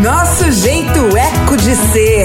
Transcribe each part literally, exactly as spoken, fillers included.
Nosso jeito eco de ser.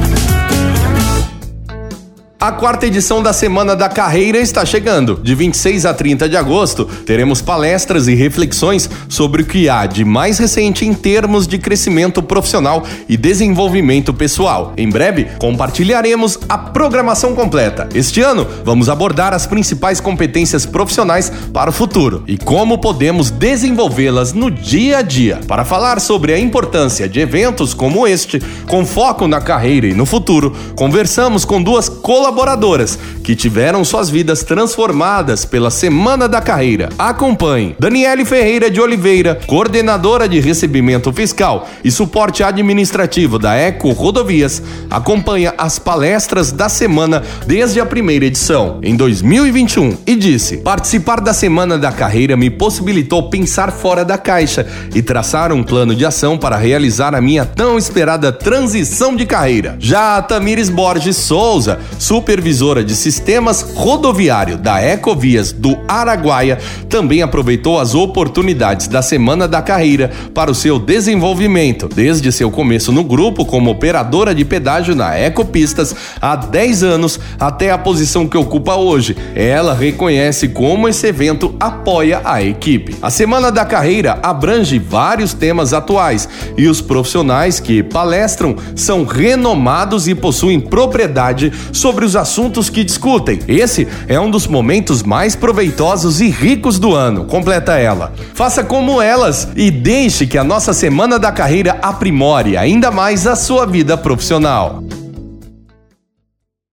A quarta edição da Semana da Carreira está chegando. De vinte e seis a trinta de agosto, teremos palestras e reflexões sobre o que há de mais recente em termos de crescimento profissional e desenvolvimento pessoal. Em breve, compartilharemos a programação completa. Este ano, vamos abordar as principais competências profissionais para o futuro e como podemos desenvolvê-las no dia a dia. Para falar sobre a importância de eventos como este, com foco na carreira e no futuro, conversamos com duas colaboradoras colaboradoras que tiveram suas vidas transformadas pela Semana da Carreira. Acompanhe Daniele Ferreira de Oliveira, coordenadora de recebimento fiscal e suporte administrativo da Eco Rodovias, acompanha as palestras da semana desde a primeira edição, em dois mil e vinte e um, e disse: participar da Semana da Carreira me possibilitou pensar fora da caixa e traçar um plano de ação para realizar a minha tão esperada transição de carreira. Já a Tamires Borges Souza, supervisora de sistemas rodoviário da Ecovias do Araguaia, também aproveitou as oportunidades da Semana da Carreira para o seu desenvolvimento, desde seu começo no grupo como operadora de pedágio na Ecopistas há dez anos até a posição que ocupa hoje. Ela reconhece como esse evento apoia a equipe. A Semana da Carreira abrange vários temas atuais e os profissionais que palestram são renomados e possuem propriedade sobre os assuntos que discutem. Esse é um dos momentos mais proveitosos e ricos do ano, completa ela. Faça como elas e deixe que a nossa Semana da Carreira aprimore ainda mais a sua vida profissional.